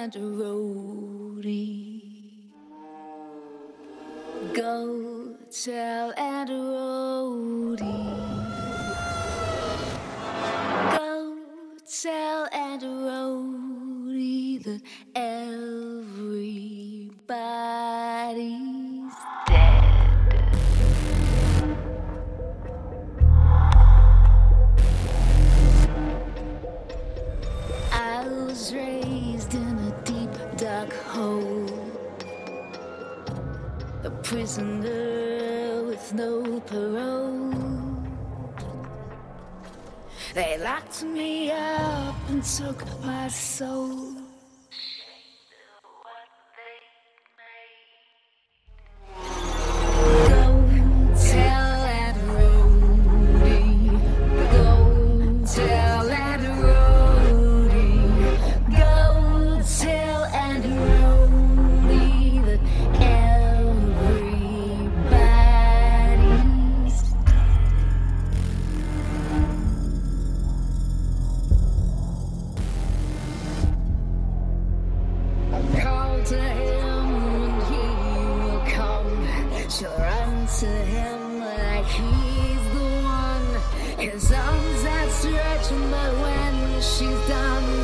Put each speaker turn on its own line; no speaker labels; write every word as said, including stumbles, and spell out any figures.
and a roadie. Go tell and a roadie. Go tell and a roadie that everybody's dead. I was raised in a deep dark hole, a prisoner with no parole. They locked me up and took my soul. To him and he will come. She'll run to him like he's the one. His arms outstretched, but when she's done,